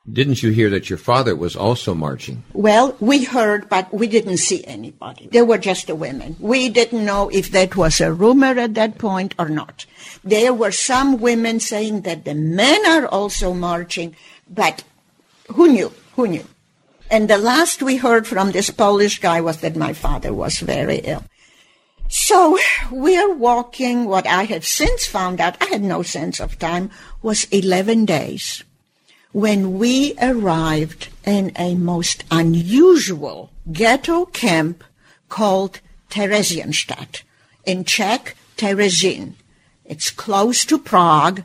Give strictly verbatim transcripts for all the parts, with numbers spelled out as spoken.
Didn't you hear that your father was also marching? Well, we heard, but we didn't see anybody. They were just the women. We didn't know if that was a rumor at that point or not. There were some women saying that the men are also marching, but who knew? Who knew? And the last we heard from this Polish guy was that my father was very ill. So we're walking, what I have since found out, I had no sense of time, was eleven days. When we arrived in a most unusual ghetto camp called Theresienstadt, in Czech, Terezin. It's close to Prague.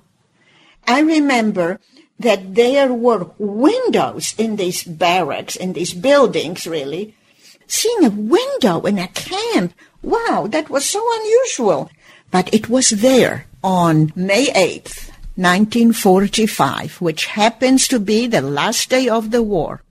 I remember that there were windows in these barracks, in these buildings, really. Seeing a window in a camp, wow, that was so unusual. But it was there on May eighth. nineteen forty-five, which happens to be the last day of the war,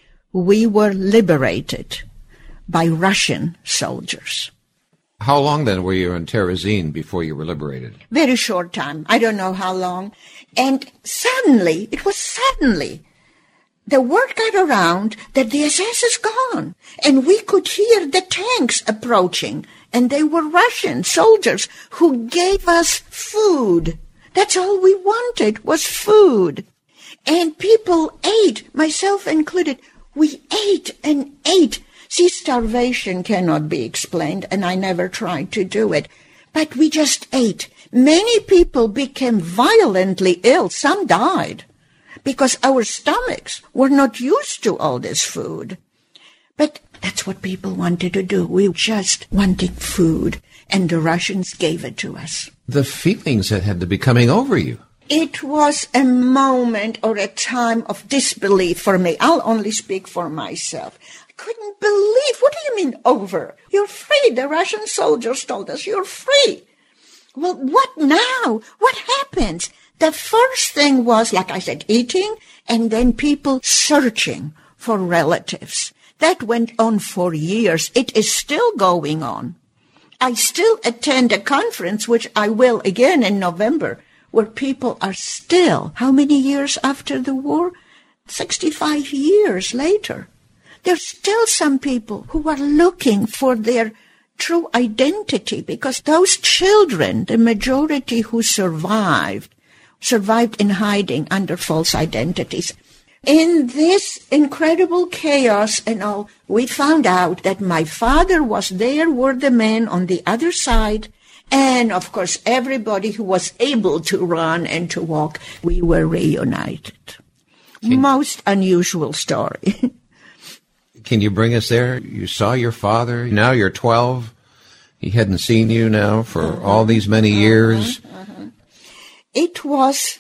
we were liberated by Russian soldiers. How long then were you in Terezin before you were liberated? Very short time. I don't know how long. And suddenly, it was suddenly, the word got around that the S S is gone. And we could hear the tanks approaching. And they were Russian soldiers who gave us food. That's all we wanted was food. And people ate, myself included. We ate and ate. See, starvation cannot be explained, and I never tried to do it. But we just ate. Many people became violently ill. Some died because our stomachs were not used to all this food. But that's what people wanted to do. We just wanted food, and the Russians gave it to us. The feelings that had to be coming over you. It was a moment or a time of disbelief for me. I'll only speak for myself. I couldn't believe. What do you mean over? You're free. The Russian soldiers told us you're free. Well, what now? What happens? The first thing was, like I said, eating, and then people searching for relatives. That went on for years. It is still going on. I still attend a conference, which I will again in November, where people are still, how many years after the war? sixty-five years later. There's still some people who are looking for their true identity, because those children, the majority who survived, survived in hiding under false identities. In this incredible chaos and all, we found out that my father was there, were the men on the other side, and of course everybody who was able to run and to walk, we were reunited. Can, Most unusual story. Can you bring us there? You saw your father, now you're twelve. He hadn't seen you now for uh-huh. all these many years. Uh-huh. Uh-huh. It was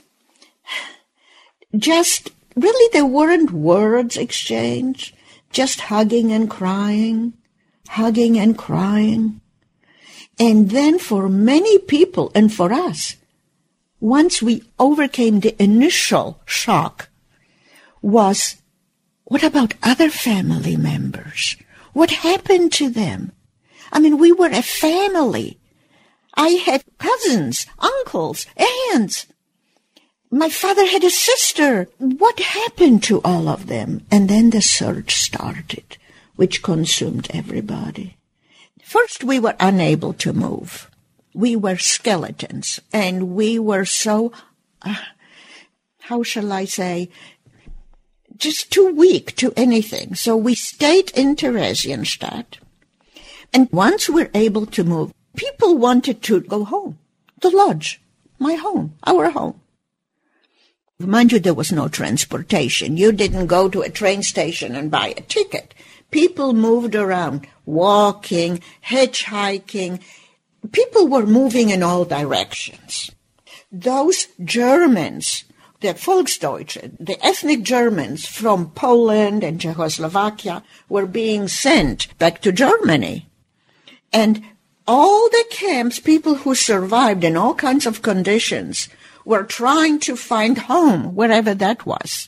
just... Really, there weren't words exchanged, just hugging and crying, hugging and crying. And then for many people, and for us, once we overcame the initial shock, was, what about other family members? What happened to them? I mean, we were a family. I had cousins, uncles, aunts. My father had a sister. What happened to all of them? And then the search started, which consumed everybody. First, we were unable to move. We were skeletons, and we were so, uh, how shall I say, just too weak to anything. So we stayed in Theresienstadt. And once we were able to move, people wanted to go home, the lodge, my home, our home. Mind you, there was no transportation. You didn't go to a train station and buy a ticket. People moved around, walking, hitchhiking. People were moving in all directions. Those Germans, the Volksdeutsche, the ethnic Germans from Poland and Czechoslovakia, were being sent back to Germany. And all the camps, people who survived in all kinds of conditions, were trying to find home, wherever that was.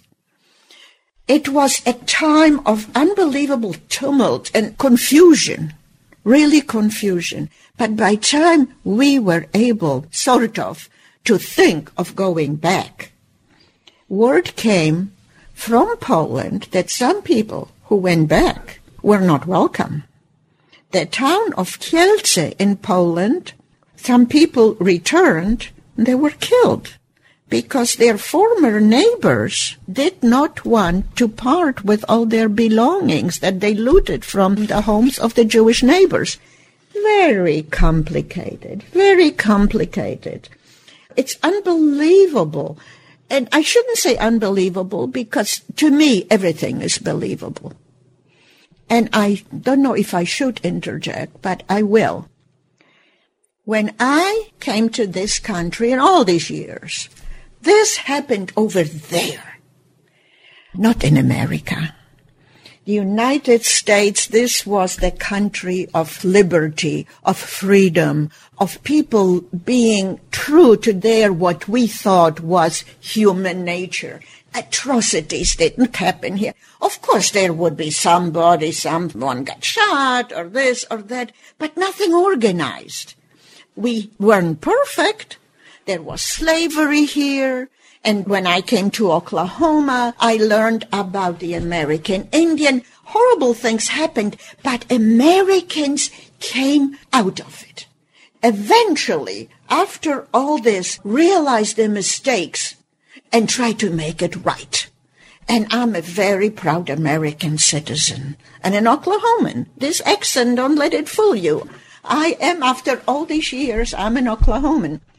It was a time of unbelievable tumult and confusion, really confusion. But by the time we were able, sort of, to think of going back, word came from Poland that some people who went back were not welcome. The town of Kielce in Poland, some people returned, they were killed because their former neighbors did not want to part with all their belongings that they looted from the homes of the Jewish neighbors. Very complicated, very complicated. It's unbelievable. And I shouldn't say unbelievable because to me everything is believable. And I don't know if I should interject, but I will. When I came to this country in all these years, this happened over there, not in America. The United States, this was the country of liberty, of freedom, of people being true to their what we thought was human nature. Atrocities didn't happen here. Of course, there would be somebody, someone got shot or this or that, but nothing organized. We weren't perfect. There was slavery here. And when I came to Oklahoma, I learned about the American Indian. Horrible things happened, but Americans came out of it. Eventually, after all this, realized their mistakes and tried to make it right. And I'm a very proud American citizen and an Oklahoman. This accent, don't let it fool you. I am, after all these years, I'm an Oklahoman.